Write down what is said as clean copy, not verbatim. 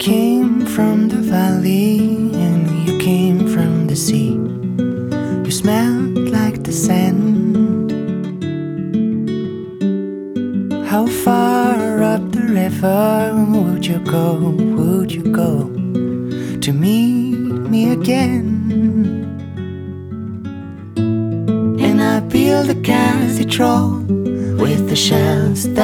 came from the valley and you came from the sea. You smelled like the sand. How far up the river would you go, to meet me again? And I build a cathedral with the shells that